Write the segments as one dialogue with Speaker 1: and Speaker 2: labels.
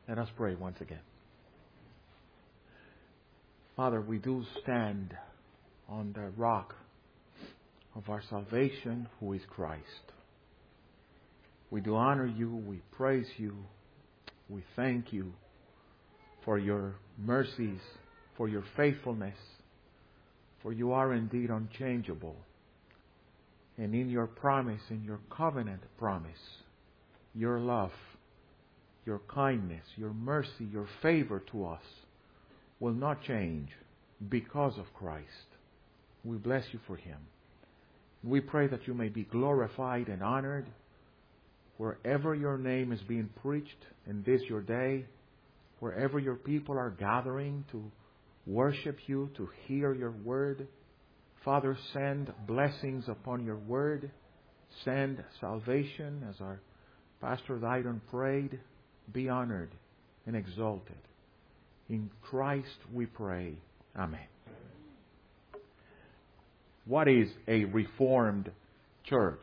Speaker 1: Let us pray once again. Father, we do stand on the rock of our salvation, who is Christ. We do honor you, we praise you, we thank you for your mercies, for your faithfulness, for you are indeed unchangeable. And in your promise, in your covenant promise, your love, your kindness, your mercy, your favor to us will not change because of Christ. We bless you for Him. We pray that you may be glorified and honored wherever your name is being preached in this your day, wherever your people are gathering to worship you, to hear your word. Father, send blessings upon your word. Send salvation, as our Pastor Didon prayed. Be honored and exalted. In Christ we pray. Amen. What is a Reformed church?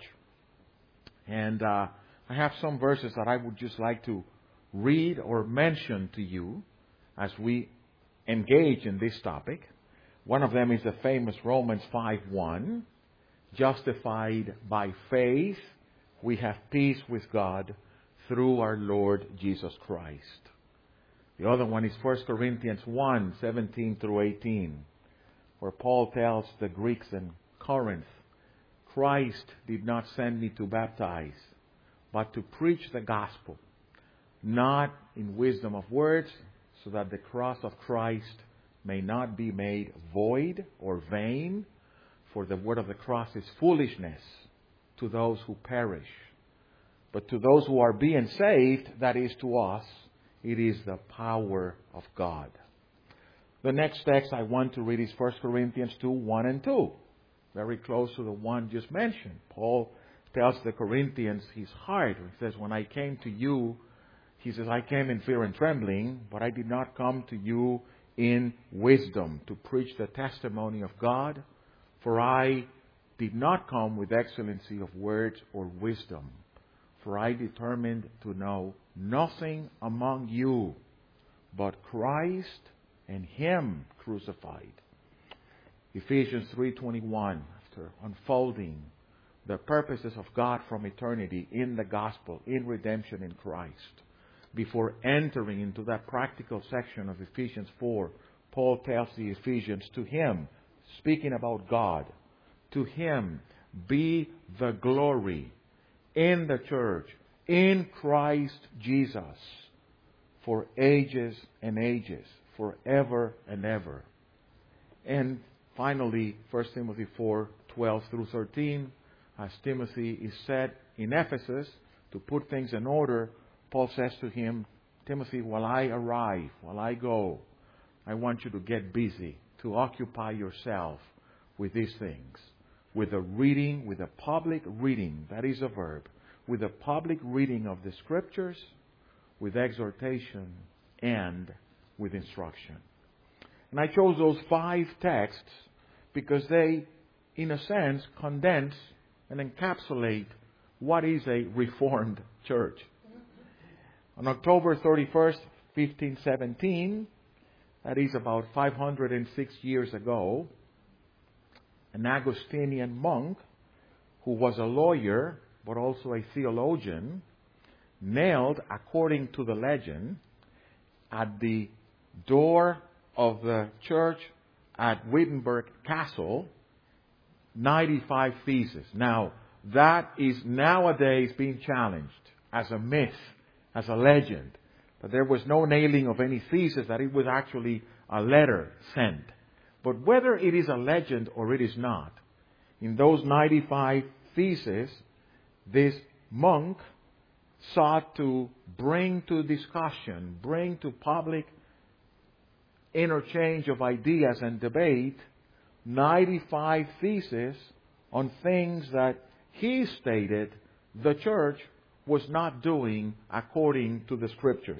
Speaker 1: And I have some verses that I would just like to read or mention to you as we engage in this topic. One of them is the famous Romans 5:1. Justified by faith, we have peace with God through our Lord Jesus Christ. The other one is 1 Corinthians 1:17 through 18, where Paul tells the Greeks in Corinth, Christ did not send me to baptize, but to preach the gospel, not in wisdom of words, so that the cross of Christ may not be made void or vain, for the word of the cross is foolishness to those who perish. But to those who are being saved, that is to us, it is the power of God. The next text I want to read is 1 Corinthians 2:1 and 2. Very close to the one just mentioned. Paul tells the Corinthians his heart. He says, when I came to you, he says, I came in fear and trembling, but I did not come to you in wisdom to preach the testimony of God, for I did not come with excellency of words or wisdom, for I determined to know nothing among you but Christ and Him crucified. Ephesians 3:21, after unfolding the purposes of God from eternity in the gospel, in redemption in Christ. Before entering into that practical section of Ephesians 4, Paul tells the Ephesians, to Him, speaking about God, to Him be the glory in the church, in Christ Jesus, for ages and ages, forever and ever. And finally, 1 Timothy 4:12 through 13, as Timothy is set in Ephesus to put things in order, Paul says to him, Timothy, while I arrive, while I go, I want you to get busy, to occupy yourself with these things. With the reading, with the public reading, that is a verb, with the public reading of the Scriptures, with exhortation, and with instruction. And I chose those 5 texts because they, in a sense, condense and encapsulate what is a Reformed church. On October 31st, 1517, that is about 506 years ago, an Augustinian monk who was a lawyer but also a theologian, nailed, according to the legend, at the door of the church at Wittenberg Castle, 95 theses. Now, that is nowadays being challenged as a myth, as a legend. But there was no nailing of any thesis, that it was actually a letter sent. But whether it is a legend or it is not, in those 95 theses, this monk sought to bring to discussion, bring to public interchange of ideas and debate 95 theses on things that he stated the church was not doing according to the Scriptures.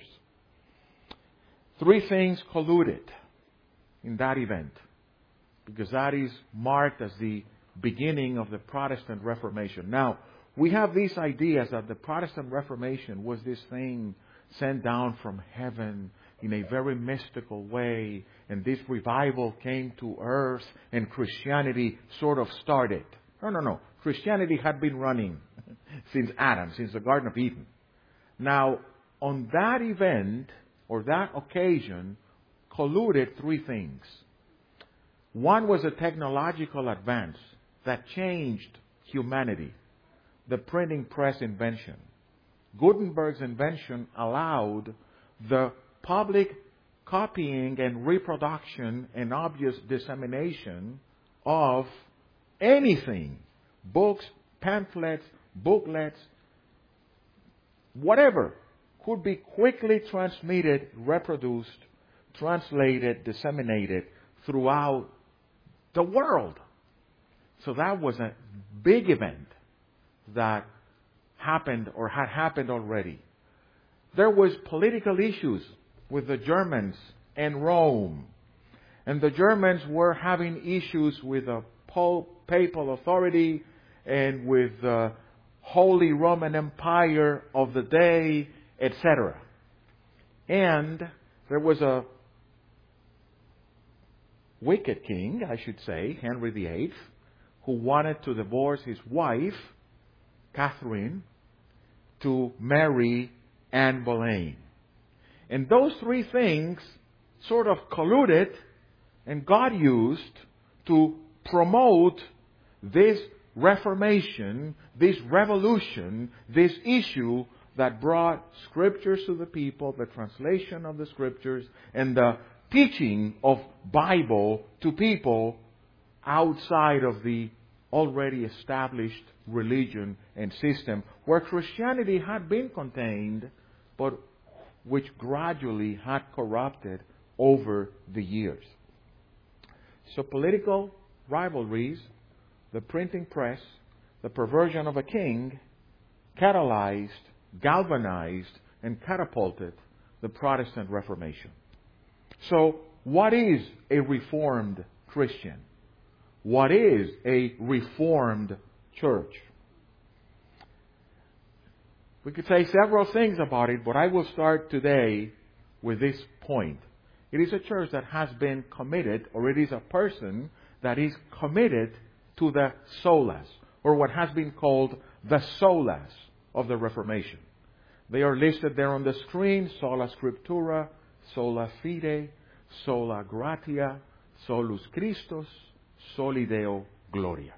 Speaker 1: 3 things colluded in that event, because that is marked as the beginning of the Protestant Reformation. Now, we have these ideas that the Protestant Reformation was this thing sent down from heaven in a very mystical way, and this revival came to earth, and Christianity sort of started. No. Christianity had been running since Adam, since the Garden of Eden. Now, on that event, or that occasion, colluded three things. One was a technological advance that changed humanity. The printing press invention. Gutenberg's invention allowed the public copying and reproduction and obvious dissemination of anything. Books, pamphlets, booklets, whatever could be quickly transmitted, reproduced, translated, disseminated throughout the world. So that was a big event that happened or had happened already. There was political issues with the Germans and Rome. And the Germans were having issues with the papal authority and with the Holy Roman Empire of the day, etc. And there was a wicked king, I should say, Henry VIII, who wanted to divorce his wife, Catherine, to marry Anne Boleyn. And those three things sort of colluded and God used to promote this Reformation, this revolution, this issue that brought Scriptures to the people, the translation of the Scriptures, and the teaching of Bible to people outside of the already established religion and system where Christianity had been contained, but which gradually had corrupted over the years. So political rivalries, the printing press, the perversion of a king, catalyzed, galvanized, and catapulted the Protestant Reformation. So, what is a Reformed Christian? What is a Reformed church? We could say several things about it, but I will start today with this point. It is a church that has been committed, or it is a person that is committed to the solas, or what has been called the solas of the Reformation. They are listed there on the screen: sola scriptura, sola fide, sola gratia, solus Christus, soli Deo gloria.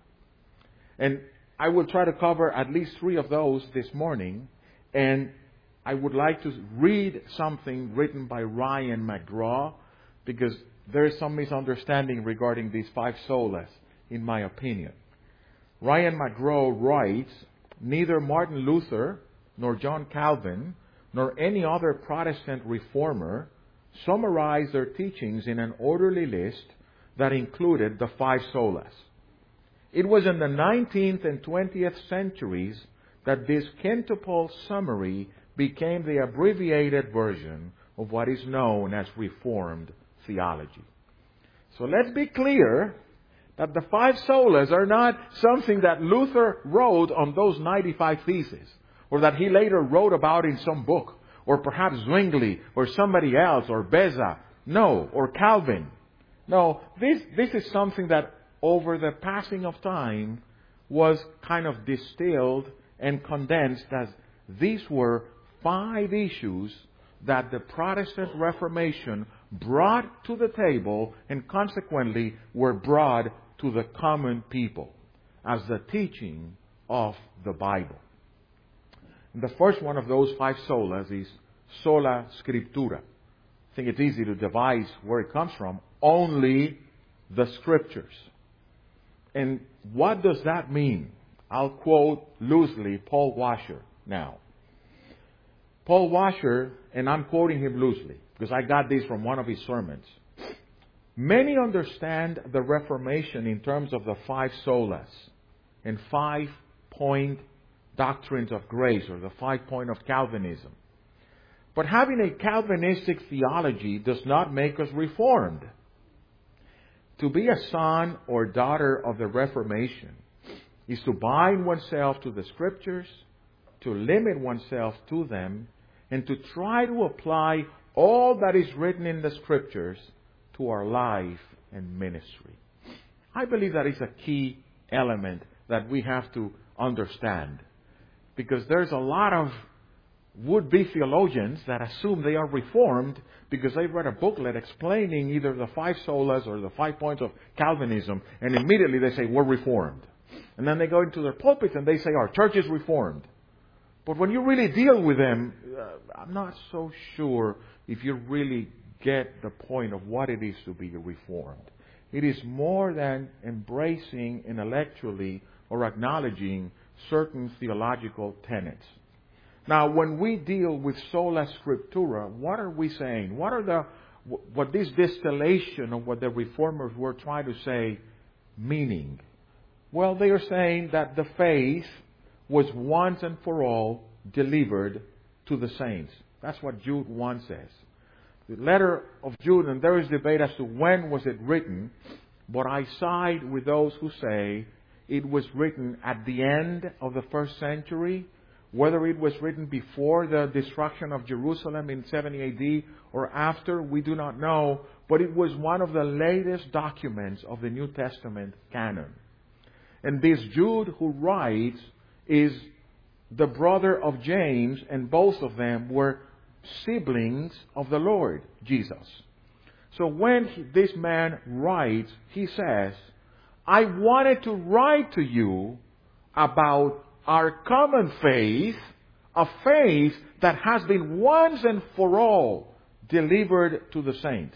Speaker 1: And I will try to cover at least three of those this morning, and I would like to read something written by Ryan McGraw, because there is some misunderstanding regarding these five solas, in my opinion. Ryan McGraw writes, "Neither Martin Luther, nor John Calvin, nor any other Protestant reformer summarized their teachings in an orderly list that included the five solas. It was in the 19th and 20th centuries that this quintuple summary became the abbreviated version of what is known as Reformed theology." So let's be clear that the five solas are not something that Luther wrote on those 95 theses, or that he later wrote about in some book, or perhaps Zwingli, or somebody else, or Beza, no, or Calvin. No, this is something that over the passing of time was kind of distilled and condensed as these were five issues that the Protestant Reformation brought to the table and consequently were brought to the common people as the teaching of the Bible. And the first one of those five solas is sola scriptura. I think it's easy to devise where it comes from. Only the Scriptures. And what does that mean? I'll quote loosely Paul Washer now. Paul Washer, and I'm quoting him loosely because I got this from one of his sermons. Many understand the Reformation in terms of the five solas and 5-point doctrines of grace, or the 5-point of Calvinism. But having a Calvinistic theology does not make us Reformed. To be a son or daughter of the Reformation, is to bind oneself to the Scriptures, to limit oneself to them, and to try to apply all that is written in the Scriptures to our life and ministry. I believe that is a key element that we have to understand. Because there's a lot of would-be theologians that assume they are Reformed because they read a booklet explaining either the 5 solas or the 5 points of Calvinism, and immediately they say, we're Reformed. And then they go into their pulpits and they say, our church is Reformed. But when you really deal with them, I'm not so sure if you really get the point of what it is to be Reformed. It is more than embracing intellectually or acknowledging certain theological tenets. Now, when we deal with sola scriptura, what are we saying? What this distillation of what the Reformers were trying to say meaning? Well, they are saying that the faith was once and for all delivered to the saints. That's what Jude 1 says. The letter of Jude, and there is debate as to when was it written, but I side with those who say it was written at the end of the first century. Whether it was written before the destruction of Jerusalem in 70 AD or after, we do not know, but it was one of the latest documents of the New Testament canon. And this Jude who writes is the brother of James, and both of them were siblings of the Lord Jesus. So when this man writes, he says, I wanted to write to you about our common faith, a faith that has been once and for all delivered to the saints.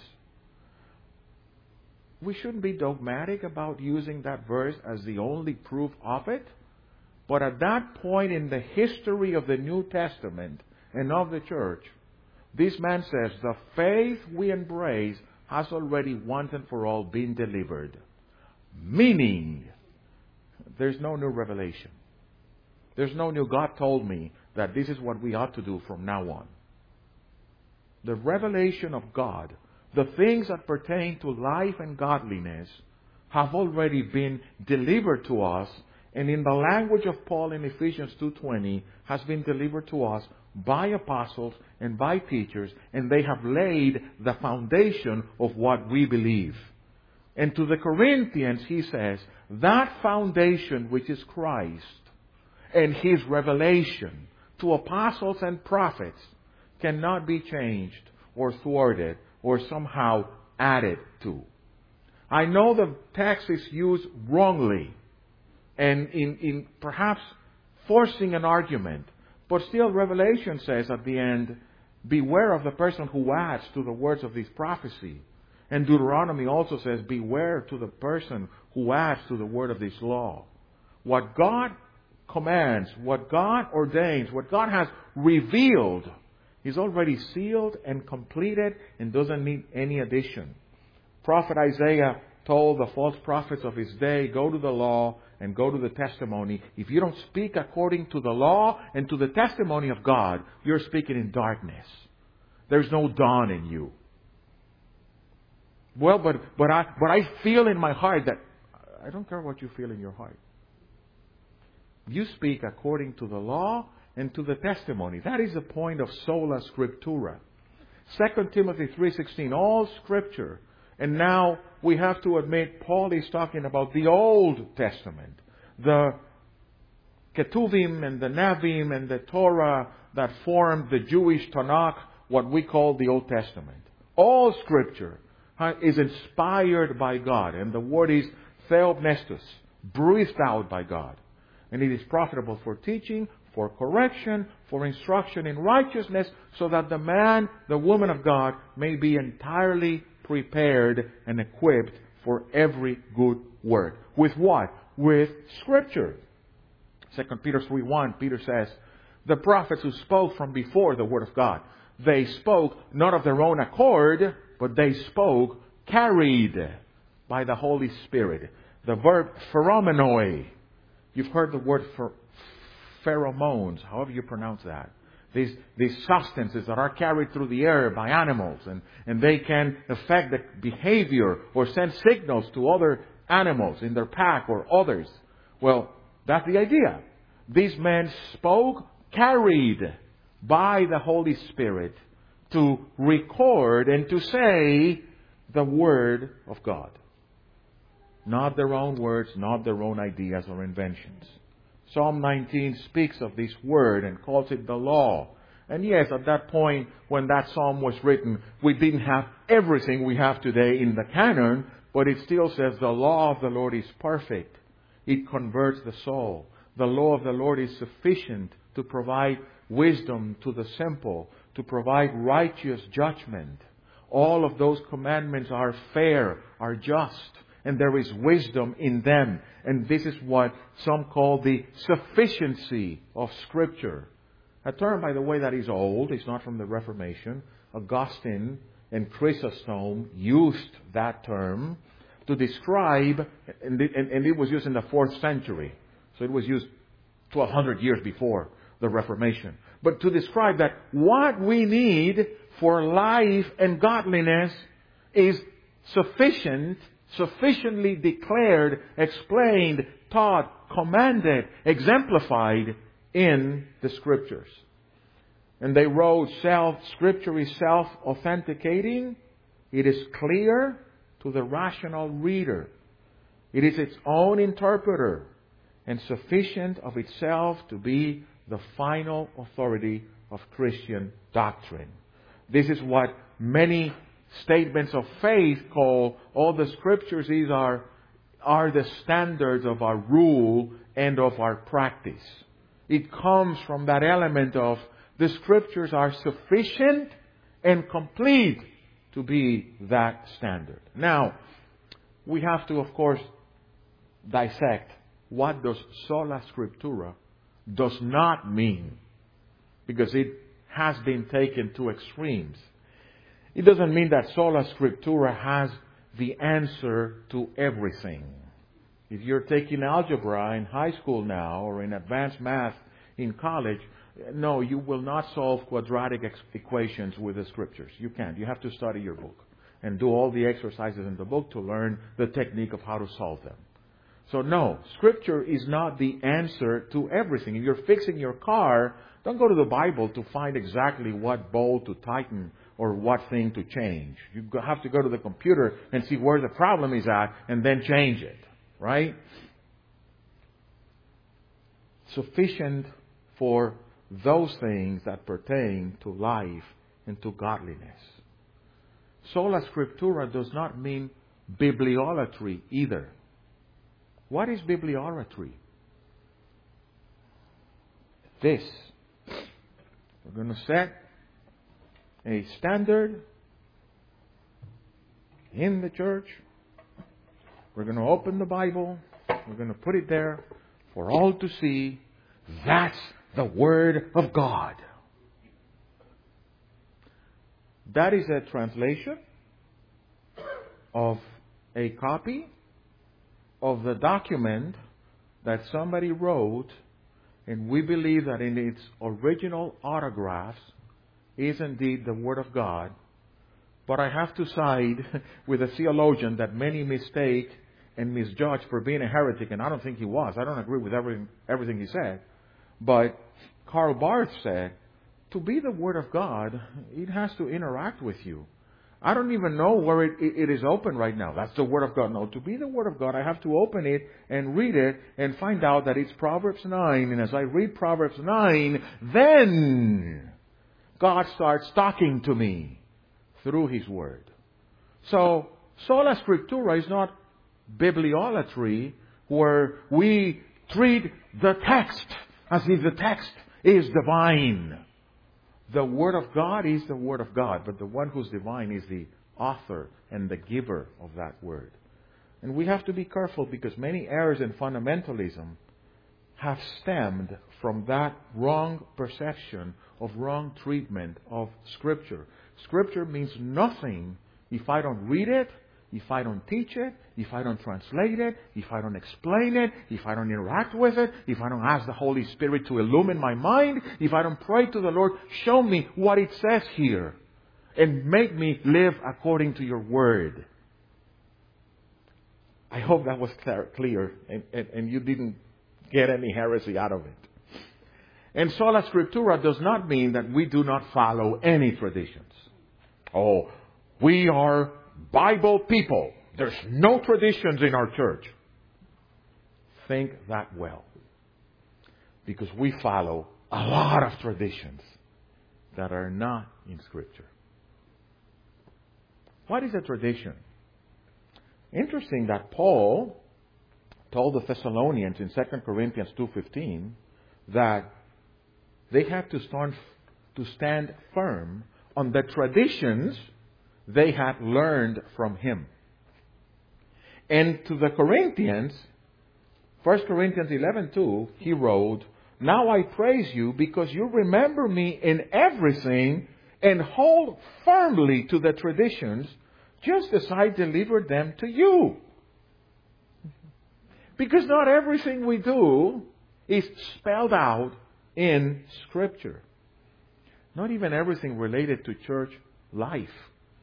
Speaker 1: We shouldn't be dogmatic about using that verse as the only proof of it. But at that point in the history of the New Testament and of the church, this man says, the faith we embrace has already once and for all been delivered. Meaning, there's no new revelation. There's no new God told me that this is what we ought to do from now on. The revelation of God, the things that pertain to life and godliness, have already been delivered to us, and in the language of Paul in Ephesians 2:20, has been delivered to us by apostles and by teachers, and they have laid the foundation of what we believe. And to the Corinthians, he says, that foundation which is Christ and His revelation to apostles and prophets cannot be changed or thwarted or somehow added to. I know the text is used wrongly and in perhaps forcing an argument, but still Revelation says at the end, beware of the person who adds to the words of this prophecy. And Deuteronomy also says, beware to the person who adds to the word of this law. What God commands, what God ordains, what God has revealed is already sealed and completed and doesn't need any addition. Prophet Isaiah told the false prophets of his day, go to the law and go to the testimony. If you don't speak according to the law and to the testimony of God, you're speaking in darkness. There's no dawn in you. Well, but I feel in my heart that I don't care what you feel in your heart. You speak according to the law and to the testimony. That is the point of sola scriptura. 2 Timothy 3:16, all Scripture. And now we have to admit Paul is talking about the Old Testament. The Ketuvim and the Navim and the Torah that formed the Jewish Tanakh, what we call the Old Testament. All Scripture is inspired by God. And the word is theopnestos, breathed out by God. And it is profitable for teaching, for correction, for instruction in righteousness, so that the man, the woman of God may be entirely prepared and equipped for every good work. With what? With Scripture. 2 Peter 3:1, Peter says, the prophets who spoke from before the Word of God, they spoke not of their own accord, but they spoke carried by the Holy Spirit. The verb pheromenoi. You've heard the word pheromones, however you pronounce that. These substances that are carried through the air by animals, and they can affect the behavior or send signals to other animals in their pack or others. Well, That's the idea. These men spoke, carried by the Holy Spirit to record and to say the Word of God. Not their own words, not their own ideas or inventions. Psalm 19 speaks of this Word and calls it the law. And yes, at that point when that psalm was written, we didn't have everything we have today in the canon, but it still says the law of the Lord is perfect. It converts the soul. The law of the Lord is sufficient to provide wisdom to the simple, to provide righteous judgment. All of those commandments are fair, are just, and there is wisdom in them. And this is what some call the sufficiency of Scripture. A term, by the way, that is old. It's not from the Reformation. Augustine and Chrysostom used that term to describe, and it was used in the 4th century. So it was used 100 years before the Reformation. But to describe that what we need for life and godliness is sufficiently declared, explained, taught, commanded, exemplified in the Scriptures. And they wrote, Scripture is self-authenticating. It is clear to the rational reader. It is its own interpreter and sufficient of itself to be the final authority of Christian doctrine. This is what many statements of faith call all the Scriptures. These are the standards of our rule and of our practice. It comes from that element of the Scriptures are sufficient and complete to be that standard. Now, we have to, of course, dissect what does sola scriptura does not mean, because it has been taken to extremes. It doesn't mean that sola scriptura has the answer to everything. If you're taking algebra in high school now or in advanced math in college, no, you will not solve quadratic equations with the Scriptures. You can't. You have to study your book and do all the exercises in the book to learn the technique of how to solve them. So no, Scripture is not the answer to everything. If you're fixing your car, don't go to the Bible to find exactly what bolt to tighten or what thing to change. You have to go to the computer and see where the problem is at and then change it. Right? Sufficient for those things that pertain to life and to godliness. Sola scriptura does not mean bibliolatry either. What is bibliolatry? This. We're going to set a standard in the church. We're going to open the Bible. We're going to put it there for all to see. That's the Word of God. That is a translation of a copy of the document that somebody wrote, and we believe that in its original autographs is indeed the Word of God. But I have to side with a theologian that many mistake and misjudge for being a heretic, and I don't think he was. I don't agree with everything he said. But Karl Barth said, to be the Word of God, it has to interact with you. I don't even know where it is open right now. That's the Word of God. No, to be the Word of God, I have to open it and read it and find out that it's Proverbs 9. And as I read Proverbs 9, then God starts talking to me through His Word. So, sola scriptura is not bibliolatry where we treat the text as if the text is divine. The Word of God is the Word of God, but the one who's divine is the author and the giver of that Word. And we have to be careful because many errors in fundamentalism have stemmed from that wrong perception of wrong treatment of Scripture. Scripture means nothing if I don't read it, if I don't teach it, if I don't translate it, if I don't explain it, if I don't interact with it, if I don't ask the Holy Spirit to illumine my mind, if I don't pray to the Lord, show me what it says here and make me live according to your Word. I hope that was clear and you didn't get any heresy out of it. And sola scriptura does not mean that we do not follow any traditions. Oh, we are Bible people. There's no traditions in our church. Think that well. Because we follow a lot of traditions that are not in Scripture. What is a tradition? Interesting that Paul told the Thessalonians in 2 Corinthians 2:15 that they had to stand firm on the traditions they had learned from him. And to the Corinthians, 1 Corinthians 11:2, he wrote, "Now I praise you because you remember me in everything and hold firmly to the traditions just as I delivered them to you." Because not everything we do is spelled out in Scripture. Not even everything related to church life.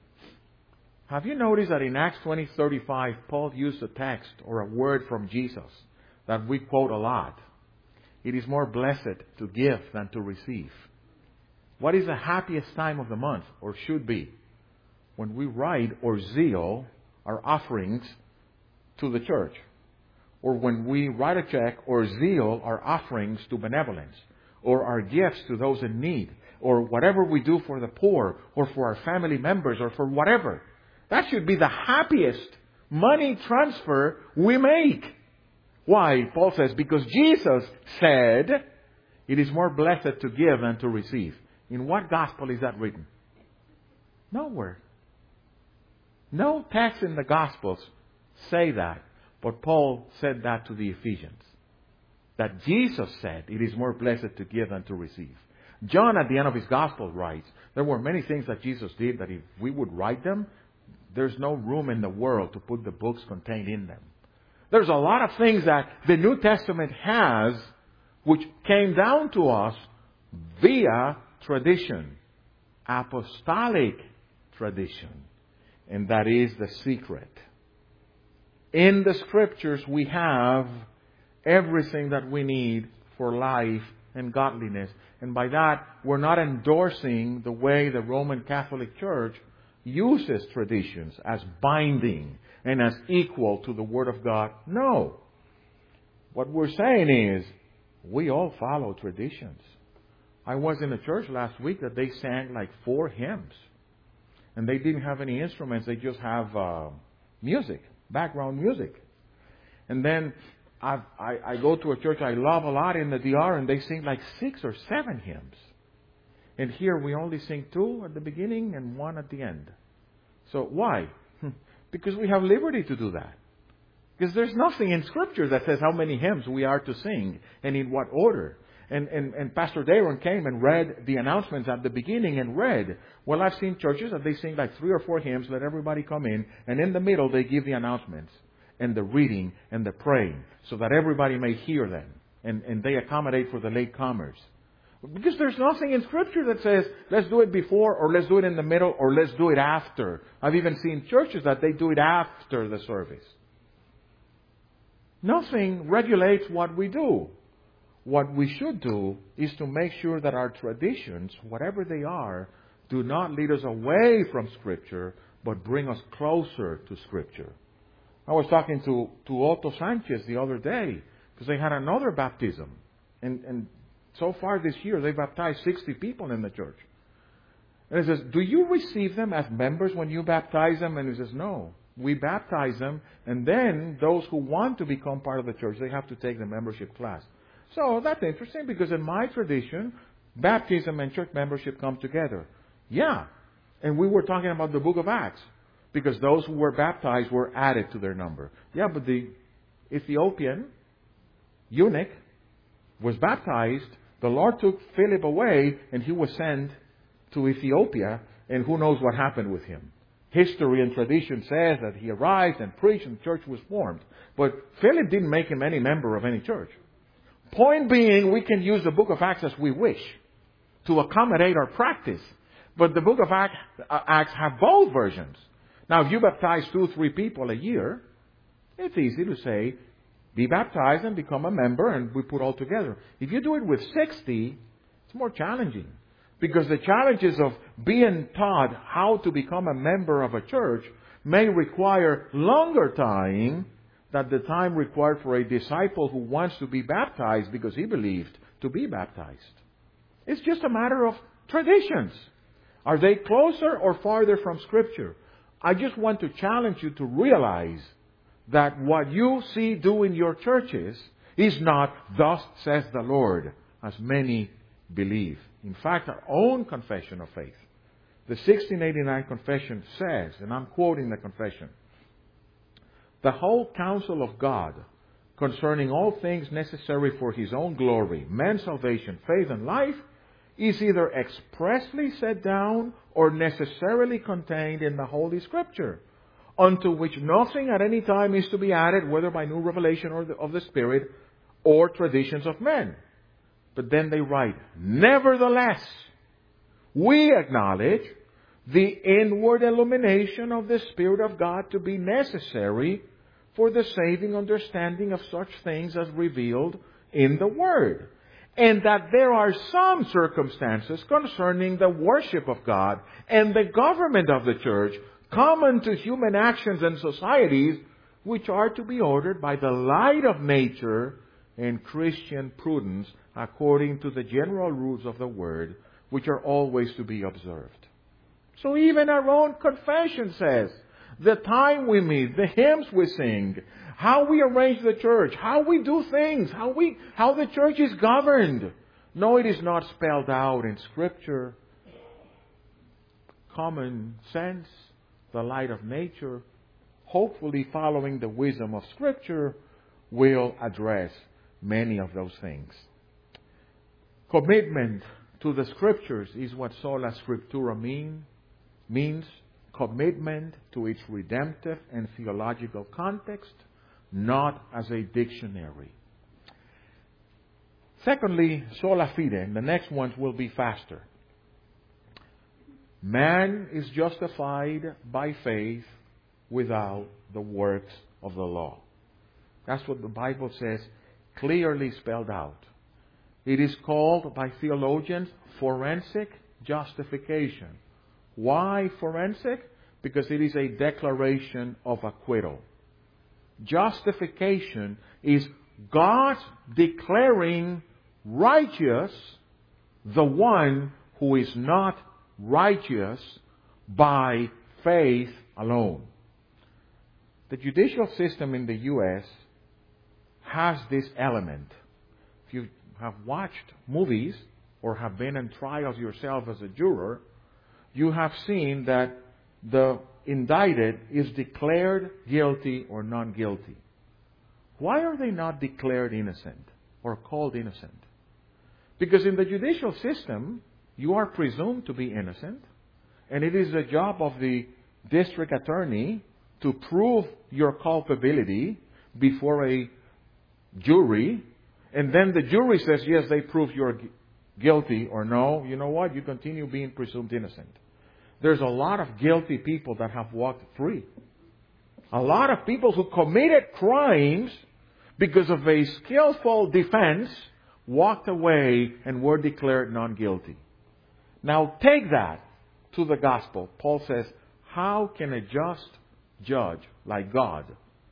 Speaker 1: Have you noticed that in Acts 20:35, Paul used a text or a word from Jesus that we quote a lot? It is more blessed to give than to receive. What is the happiest time of the month, or should be? When we write or zeal our offerings to the church. Or when we write a check or zeal our offerings to benevolence. Or our gifts to those in need. Or whatever we do for the poor, or for our family members, or for whatever. That should be the happiest money transfer we make. Why? Paul says, because Jesus said, it is more blessed to give than to receive. In what gospel is that written? Nowhere. No text in the Gospels say that. But Paul said that to the Ephesians. That Jesus said, it is more blessed to give than to receive. John, at the end of his Gospel, writes, there were many things that Jesus did that if we would write them, there's no room in the world to put the books contained in them. There's a lot of things that the New Testament has which came down to us via tradition. Apostolic tradition. And that is the secret. In the Scriptures we have everything that we need for life and godliness. And by that, we're not endorsing the way the Roman Catholic Church uses traditions as binding and as equal to the Word of God. No. What we're saying is, we all follow traditions. I was in a church last week that they sang like 4 hymns. And they didn't have any instruments. They just have music, background music. And then I go to a church I love a lot in the DR, and they sing like 6 or 7 hymns. And here we only sing 2 at the beginning and 1 at the end. So why? Because we have liberty to do that. Because there's nothing in Scripture that says how many hymns we are to sing and in what order. And Pastor Daron came and read the announcements at the beginning and read. Well, I've seen churches that they sing like 3 or 4 hymns, let everybody come in, and in the middle they give the announcements and the reading and the praying so that everybody may hear them. And they accommodate for the latecomers. Because there's nothing in Scripture that says, let's do it before, or let's do it in the middle, or let's do it after. I've even seen churches that they do it after the service. Nothing regulates what we do. What we should do is to make sure that our traditions, whatever they are, do not lead us away from Scripture, but bring us closer to Scripture. I was talking to Otto Sanchez the other day, because they had another baptism. And so far this year, they baptized 60 people in the church. And he says, do you receive them as members when you baptize them? And he says, no. We baptize them, and then those who want to become part of the church, they have to take the membership class. So that's interesting, because in my tradition, baptism and church membership come together. Yeah. And we were talking about the book of Acts, because those who were baptized were added to their number. Yeah, but the Ethiopian eunuch was baptized. The Lord took Philip away, and he was sent to Ethiopia, and who knows what happened with him. History and tradition says that he arrived and preached and the church was formed. But Philip didn't make him any member of any church. Point being, we can use the book of Acts as we wish to accommodate our practice. But the book of Acts have both versions. Now, if you baptize 2 or 3 people a year, it's easy to say, be baptized and become a member, and we put all together. If you do it with 60, it's more challenging. Because the challenges of being taught how to become a member of a church may require longer time than the time required for a disciple who wants to be baptized because he believed to be baptized. It's just a matter of traditions. Are they closer or farther from Scripture? I just want to challenge you to realize that what you see do in your churches is not, "Thus says the Lord," as many believe. In fact, our own confession of faith, the 1689 confession says, and I'm quoting the confession, "The whole counsel of God concerning all things necessary for His own glory, man's salvation, faith, and life, is either expressly set down or necessarily contained in the Holy Scripture, unto which nothing at any time is to be added, whether by new revelation of the Spirit or traditions of men." But then they write, "Nevertheless, we acknowledge the inward illumination of the Spirit of God to be necessary for the saving understanding of such things as revealed in the Word, and that there are some circumstances concerning the worship of God and the government of the church common to human actions and societies, which are to be ordered by the light of nature and Christian prudence according to the general rules of the Word, which are always to be observed." So even our own confession says, the time we meet, the hymns we sing, how we arrange the church, how we do things, how the church is governed. No, it is not spelled out in Scripture. Common sense, the light of nature, hopefully following the wisdom of Scripture, will address many of those things. Commitment to the Scriptures is what sola scriptura means. Commitment to its redemptive and theological context, not as a dictionary. Secondly, sola fide, and the next ones will be faster. Man is justified by faith without the works of the law. That's what the Bible says, clearly spelled out. It is called by theologians forensic justification. Why forensic? Because it is a declaration of acquittal. Justification is God declaring righteous the one who is not righteous by faith alone. The judicial system in the U.S. has this element. If you have watched movies or have been in trials yourself as a juror, you have seen that the indicted is declared guilty or non-guilty. Why are they not declared innocent or called innocent? Because in the judicial system, you are presumed to be innocent, and it is the job of the district attorney to prove your culpability before a jury, and then the jury says, yes, they prove you're guilty, or no, you know what, you continue being presumed innocent. There's a lot of guilty people that have walked free. A lot of people who committed crimes because of a skillful defense walked away and were declared non-guilty. Now take that to the gospel. Paul says, how can a just judge like God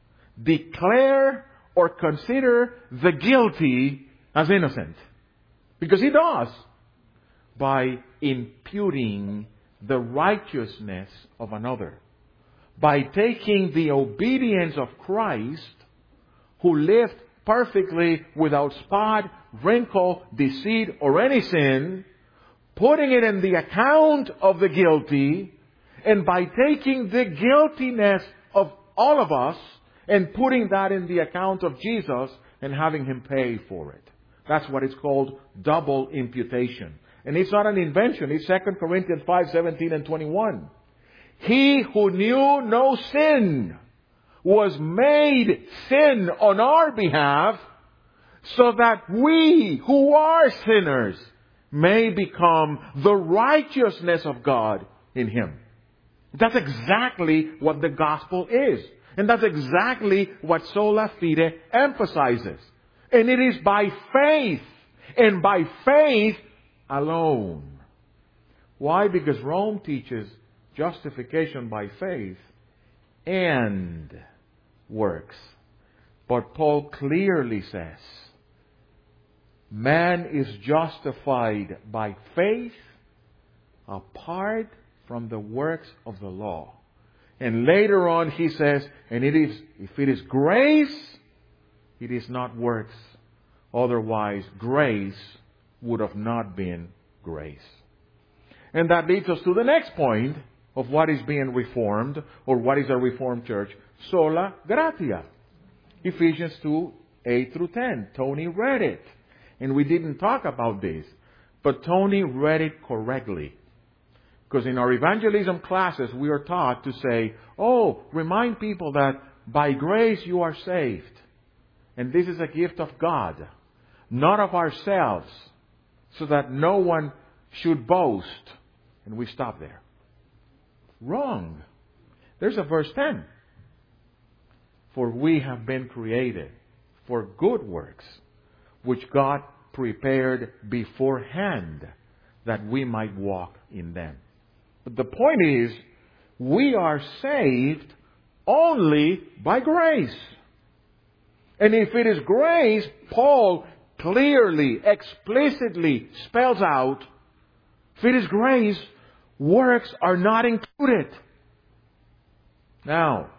Speaker 1: declare or consider the guilty as innocent? Because He does. By imputing the righteousness of another. By taking the obedience of Christ, who lived perfectly without spot, wrinkle, deceit, or any sin, putting it in the account of the guilty, and by taking the guiltiness of all of us and putting that in the account of Jesus and having Him pay for it. That's what is called double imputation. And it's not an invention. It's 2 Corinthians 5:17 and 21. He who knew no sin was made sin on our behalf, so that we who are sinners may become the righteousness of God in Him. That's exactly what the gospel is. And that's exactly what sola fide emphasizes. And it is by faith, and by faith alone. Why? Because Rome teaches justification by faith and works. But Paul clearly says, man is justified by faith apart from the works of the law. And later on he says, and if it is grace, it is not works. Otherwise, grace would have not been grace. And that leads us to the next point of what is being reformed, or what is a reformed church. Sola gratia. Ephesians 2, 8 through 10. Tony read it. And we didn't talk about this. But Tony read it correctly. Because in our evangelism classes, we are taught to say, remind people that by grace you are saved. And this is a gift of God, not of ourselves, so that no one should boast. And we stop there. Wrong. There's a verse 10. For we have been created for good works, which God prepared beforehand that we might walk in them. But the point is, we are saved only by grace. And if it is grace, Paul clearly, explicitly spells out, if it is grace, works are not included. Now,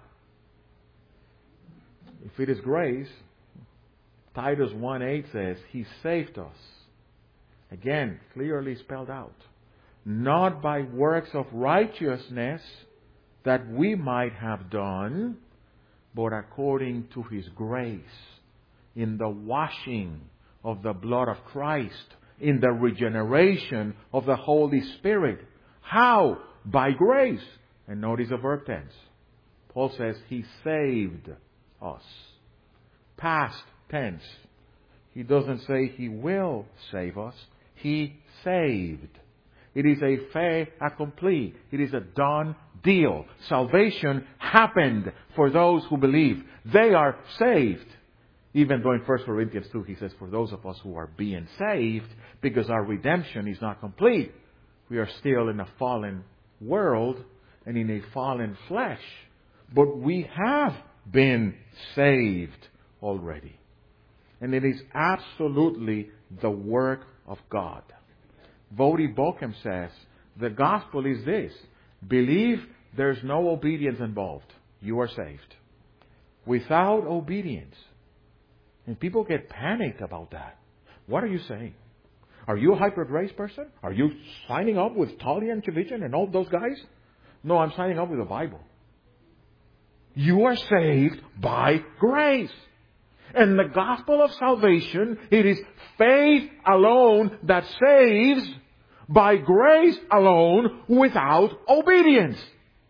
Speaker 1: if it is grace, Titus 1:8 says, He saved us. Again, clearly spelled out. Not by works of righteousness that we might have done, but according to His grace, in the washing of the blood of Christ, in the regeneration of the Holy Spirit. How? By grace. And notice the verb tense. Paul says He saved us. Past tense. He doesn't say He will save us. He saved. It is a fait accompli. It is a done deal. Salvation happened for those who believe. They are saved. Even though in 1 Corinthians 2 he says, for those of us who are being saved, because our redemption is not complete. We are still in a fallen world and in a fallen flesh. But we have been saved already. And it is absolutely the work of God. Voddie Baucham says, the gospel is this. Believe there's no obedience involved. You are saved. Without obedience. And people get panicked about that. What are you saying? Are you a hyper-grace person? Are you signing up with Talia and Chivichen and all those guys? No, I'm signing up with the Bible. You are saved by grace. And the gospel of salvation, it is faith alone that saves, by grace alone, without obedience.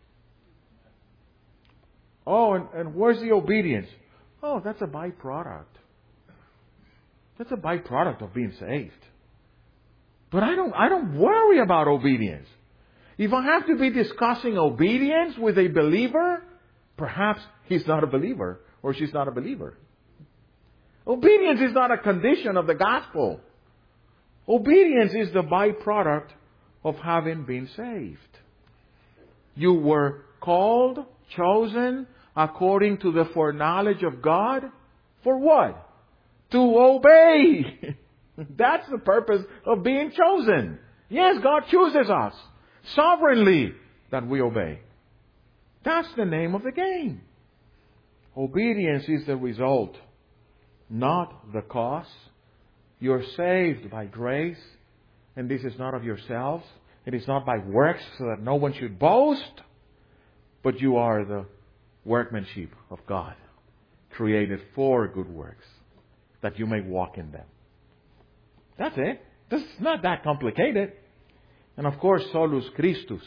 Speaker 1: Oh, and where's the obedience? Oh, that's a byproduct. That's a byproduct of being saved. But I don't worry about obedience. If I have to be discussing obedience with a believer, perhaps he's not a believer or she's not a believer. Obedience is not a condition of the gospel. Obedience is the byproduct of having been saved. You were called, chosen, according to the foreknowledge of God. For what? To obey. That's the purpose of being chosen. Yes, God chooses us sovereignly that we obey. That's the name of the game. Obedience is the result, not the cause. You're saved by grace, and this is not of yourselves. It is not by works, so that no one should boast, but you are the workmanship of God, created for good works, that you may walk in them. That's it. This is not that complicated. And of course, solus Christus.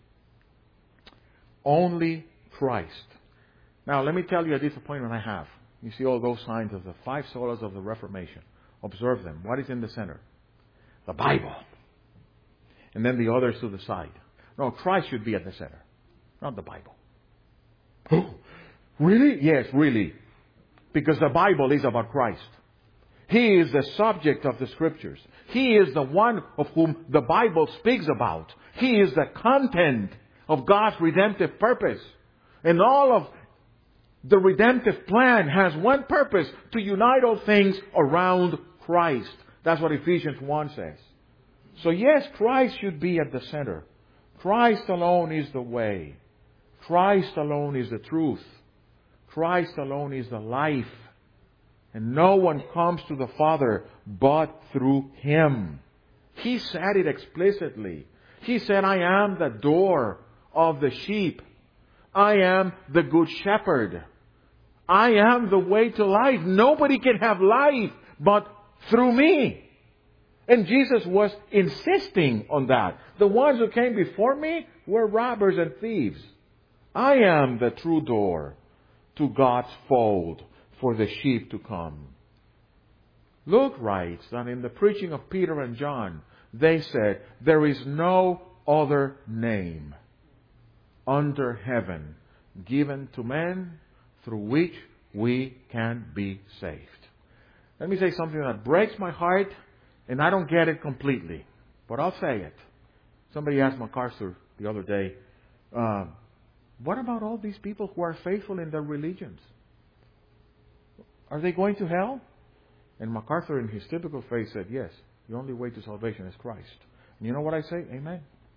Speaker 1: Only Christ. Now, let me tell you a disappointment I have. You see all those signs of the 5 solas of the Reformation. Observe them. What is in the center? The Bible. And then the others to the side. No, Christ should be at the center, not the Bible. Really? Yes, really. Because the Bible is about Christ. He is the subject of the Scriptures. He is the one of whom the Bible speaks about. He is the content of God's redemptive purpose. And all of the redemptive plan has one purpose: to unite all things around Christ. That's what Ephesians 1 says. So yes, Christ should be at the center. Christ alone is the way. Christ alone is the truth. Christ alone is the life. And no one comes to the Father but through Him. He said it explicitly. He said, I am the door of the sheep. I am the good shepherd. I am the way to life. Nobody can have life but through me. And Jesus was insisting on that. The ones who came before me were robbers and thieves. I am the true door to God's fold for the sheep to come. Luke writes that in the preaching of Peter and John, they said, there is no other name under heaven given to men through which we can be saved. Let me say something that breaks my heart, and I don't get it completely, but I'll say it. Somebody asked MacArthur the other day, what about all these people who are faithful in their religions? Are they going to hell? And MacArthur, in his typical phrase, said, yes, the only way to salvation is Christ. And you know what I say? Amen.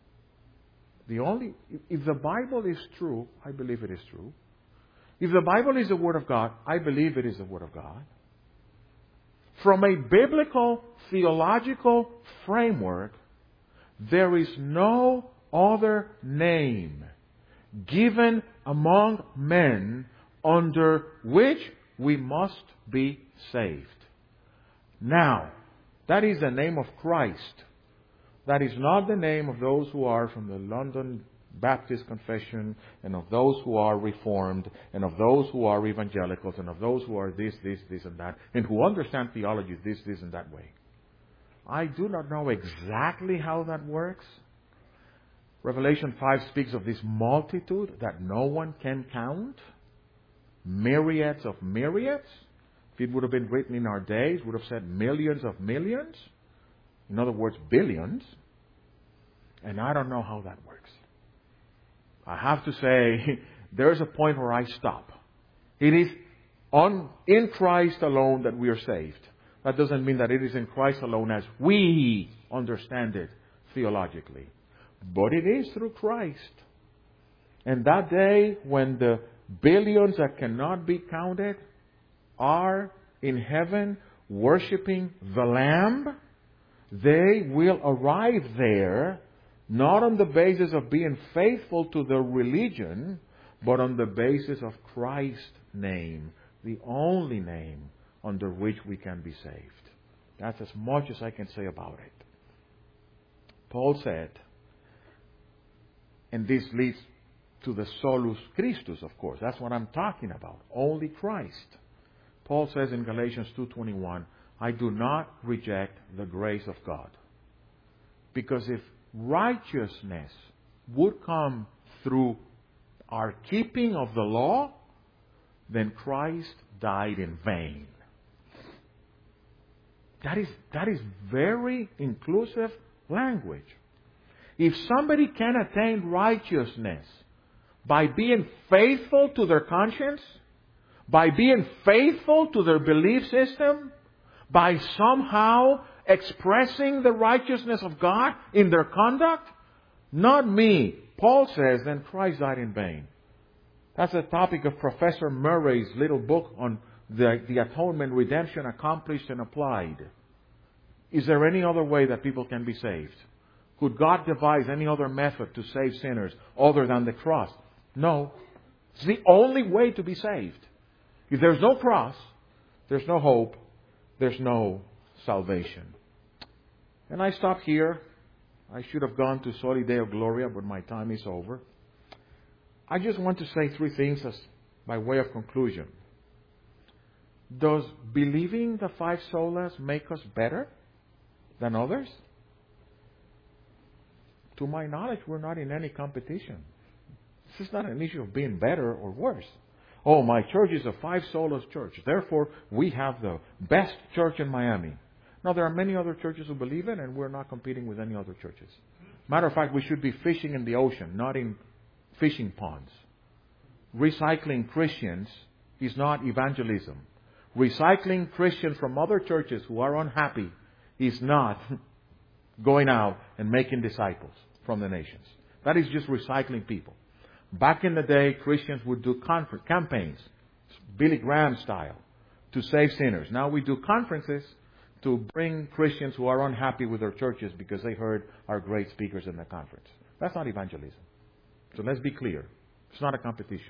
Speaker 1: If the Bible is true, I believe it is true. If the Bible is the Word of God, I believe it is the Word of God. From a biblical, theological framework, there is no other name given among men under which we must be saved. Now, that is the name of Christ. That is not the name of those who are from the London Baptist Confession, and of those who are Reformed, and of those who are Evangelicals, and of those who are this, and that, and who understand theology this, and that way. I do not know exactly how that works. Revelation 5 speaks of this multitude that no one can count. Myriads of myriads. If it would have been written in our days, it would have said millions of millions. In other words, billions. And I don't know how that works. I have to say, there's a point where I stop. It is in Christ alone that we are saved. That doesn't mean that it is in Christ alone as we understand it theologically. But it is through Christ. And that day when the billions that cannot be counted are in heaven worshiping the Lamb, they will arrive there not on the basis of being faithful to their religion, but on the basis of Christ's name, the only name under which we can be saved. That's as much as I can say about it. Paul said, and this leads to the solus Christus, of course. That's what I'm talking about. Only Christ. Paul says in Galatians 2:21, I do not reject the grace of God. Because if righteousness would come through our keeping of the law, then Christ died in vain. That is very inclusive language. If somebody can attain righteousness by being faithful to their conscience, by being faithful to their belief system, by somehow expressing the righteousness of God in their conduct, not me. Paul says, then Christ died in vain. That's the topic of Professor Murray's little book on the atonement, redemption accomplished and applied. Is there any other way that people can be saved? Could God devise any other method to save sinners other than the cross? No. It's the only way to be saved. If there's no cross, there's no hope, there's no salvation. And I stop here. I should have gone to Soli Deo Gloria, but my time is over. I just want to say three things as by way of conclusion. Does believing the five solas make us better than others? To my knowledge, we're not in any competition. This is not an issue of being better or worse. Oh, my church is a 5 solas church. Therefore, we have the best church in Miami. Now, there are many other churches who believe it, and we're not competing with any other churches. Matter of fact, we should be fishing in the ocean, not in fishing ponds. Recycling Christians is not evangelism. Recycling Christians from other churches who are unhappy is not going out and making disciples from the nations. That is just recycling people. Back in the day, Christians would do campaigns, Billy Graham style, to save sinners. Now we do conferences to bring Christians who are unhappy with their churches because they heard our great speakers in the conference. That's not evangelism. So let's be clear. It's not a competition.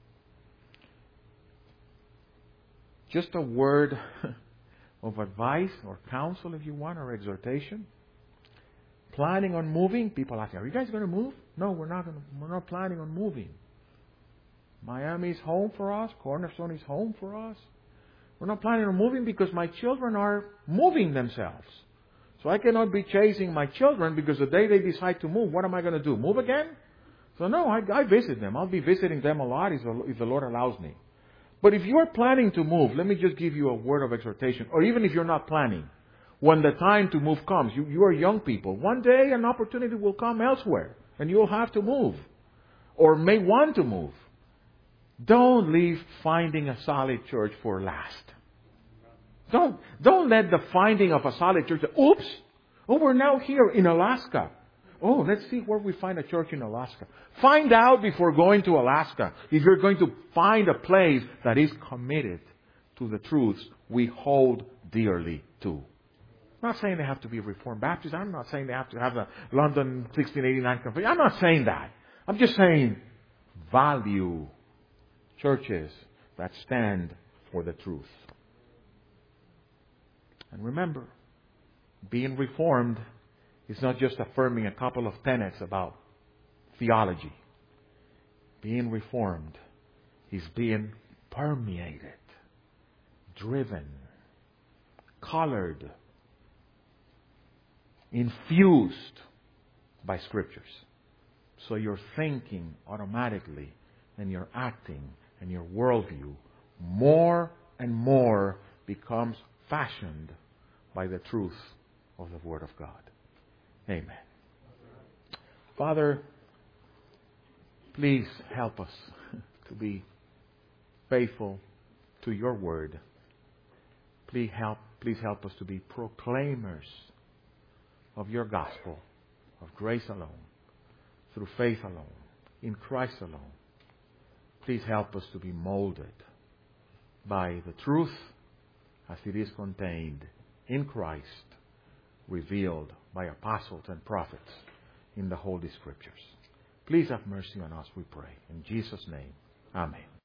Speaker 1: Just a word of advice or counsel, if you want, or exhortation. Planning on moving. People ask, are you guys going to move? No, we're not planning on moving. Miami is home for us. Cornerstone is home for us. We're not planning on moving because my children are moving themselves. So I cannot be chasing my children because the day they decide to move, what am I going to do? Move again? So no, I visit them. I'll be visiting them a lot if the Lord allows me. But if you are planning to move, let me just give you a word of exhortation. Or even if you're not planning, when the time to move comes, you are young people. One day an opportunity will come elsewhere and you'll have to move or may want to move. Don't leave finding a solid church for last. Don't let the finding of a solid church, oops, oh, we're now here in Alaska. Oh, let's see where we find a church in Alaska. Find out before going to Alaska if you're going to find a place that is committed to the truths we hold dearly to. I'm not saying they have to be Reformed Baptists. I'm not saying they have to have the London 1689 Conference. I'm not saying that. I'm just saying value churches that stand for the truth. And remember, being Reformed is not just affirming a couple of tenets about theology. Being Reformed is being permeated, driven, colored, infused by Scriptures. So your thinking automatically and your acting and your worldview more and more becomes fashioned by the truth of the Word of God. Amen. Father, please help us to be faithful to your Word. Please help us to be proclaimers of your gospel, of grace alone, through faith alone, in Christ alone. Please help us to be molded by the truth as it is contained in Christ, revealed by apostles and prophets in the Holy Scriptures. Please have mercy on us, we pray. In Jesus' name, amen.